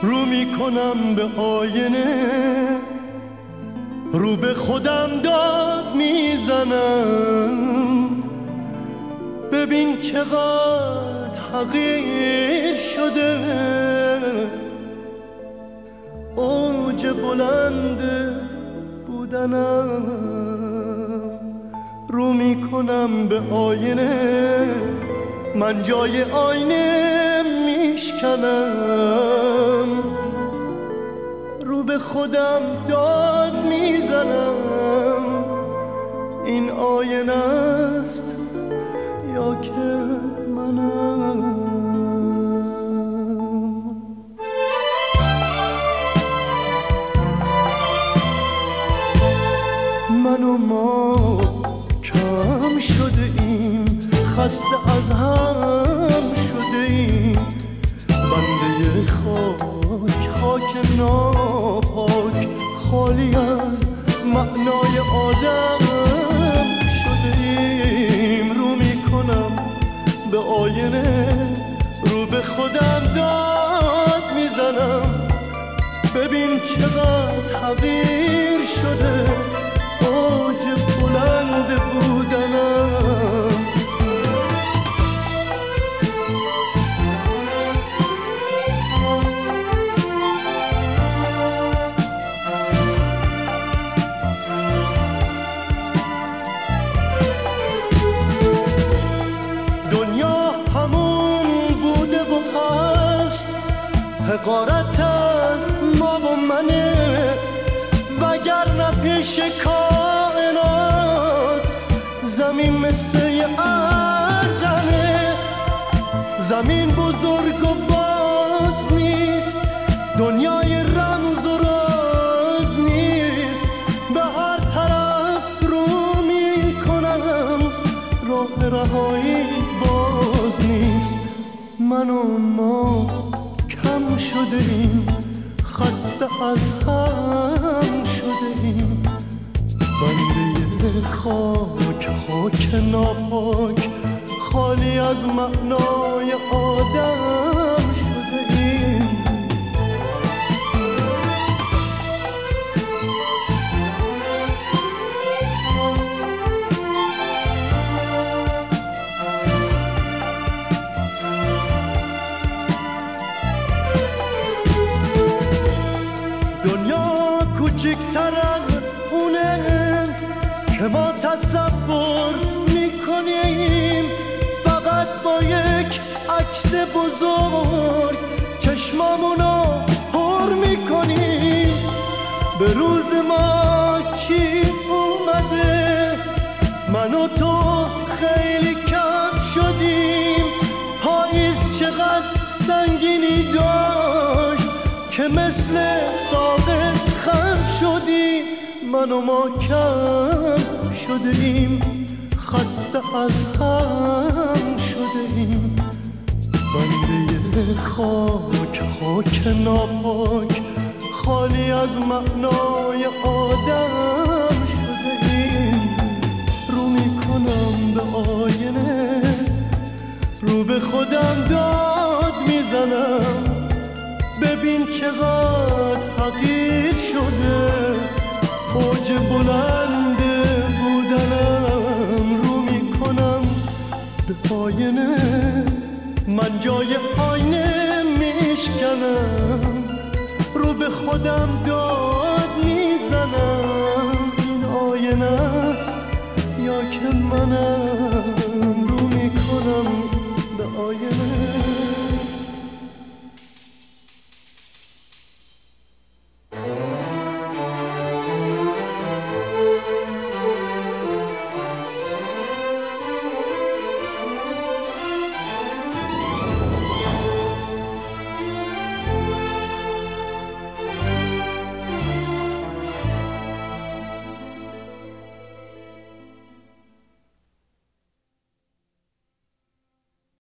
رو میکنم به آینه، رو به خودم داد میزنم. ببین چقدر حقیر شده، اوج بلند بودنم. رو میکنم به آینه، من جای آینه میشکنم. رو به خودم داد میزنم. این آینه است یا که منم؟ من و ما کم شده ایم، خسته از هم شده ایم. بنده خاک، خاک ناپاک، خالی از معنای آدم شده ایم. رو میکنم به آینه، رو به خودم داد میزنم. ببین چقدر حقیر شده، اوج بلند بودنم. دنیا همون بوده و هست، حقارت از ما و منه. وگرنه پیش کائنات زمین مثل ارزنه. زمین بزرگ و باز نیست، دنیای رمز و راز نیست. به هر طرف رو میکنم، راه رهایی باز نیست. من و ما کم شده ایم، خسته از هم شده ایم. بنده خاک، خاک ناپاک، خالی از معنای آدم شده ایم. دنیا کوچکتر از اونه که ما تصور میکنیم. فقط با یک عکس بزرگ چشمامونو پر میکنیم. به روز ما کی اومده؟ من و تو خیلی کم شدیم. پاییز چقدر سنگینی داشت که مثل ساقه خم شدیم. من و ما کم شده ایم، خسته از هم شده ایم. بنده خاک، خاک ناپاک، خالی از معنای آدم شده ایم. رو میکنم به آینه، رو به خودم داد میزنم. ببین چقدر حقیر شده، اوج بلند بودنم. رو میکنم به آینه، من جای آینه میشکنم. رو به خودم داد میزنم. این آینه است یا که منم؟